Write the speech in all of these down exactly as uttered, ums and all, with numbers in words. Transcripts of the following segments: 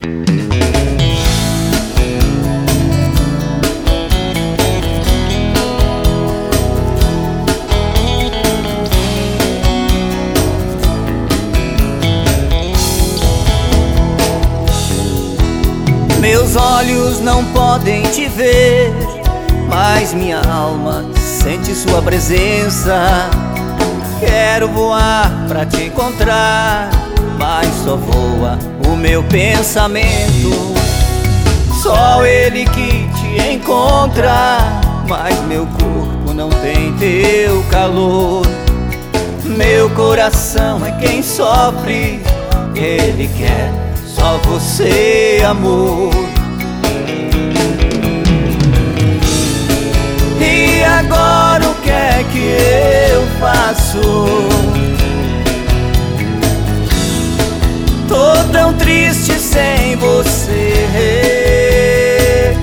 Meus olhos não podem te ver, mas minha alma sente sua presença. Quero voar pra te encontrar, mas só voa o meu pensamento. Só ele que te encontra, mas meu corpo não tem teu calor. Meu coração é quem sofre, ele quer só você, amor. E agora o que é que eu faço? Tô tão triste sem você.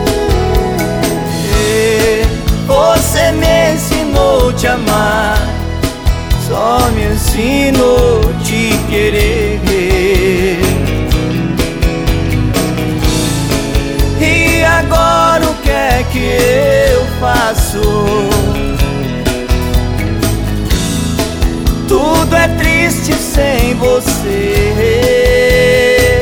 Você me ensinou a te amar, só me ensinou a te querer. E agora o que é que eu faço? Tudo é triste sem você.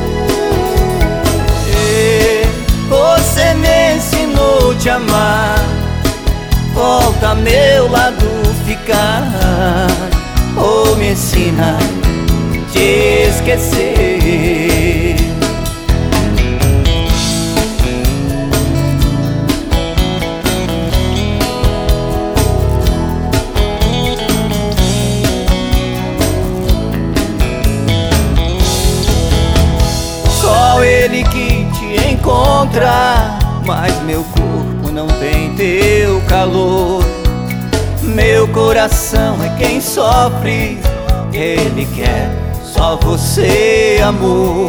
Você me ensinou a te amar, volta ao meu lado ficar, ou me ensina a te esquecer. Só ele que te encontra, mas meu corpo não tem teu calor. Meu coração é quem sofre, ele quer só você, amor.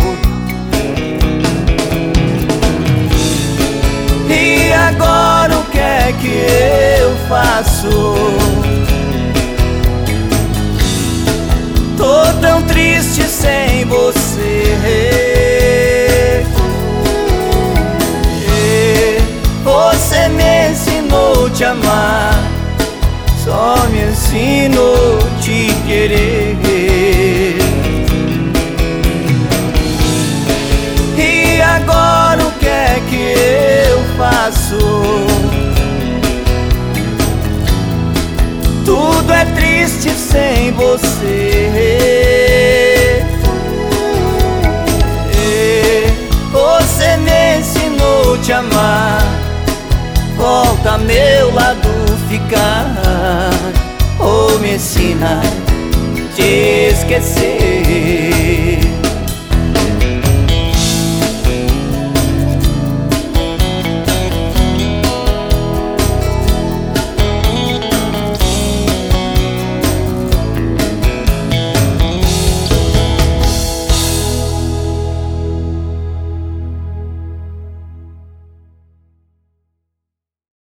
E agora o que é que eu faço? Tô tão triste sem você. Você me ensinou a te amar, só me ensinou a te querer. E agora o que é que eu faço? Tudo é triste sem você. Você me ensinou a te amar, volta ao meu lado ficar, ou me ensina a te esquecer.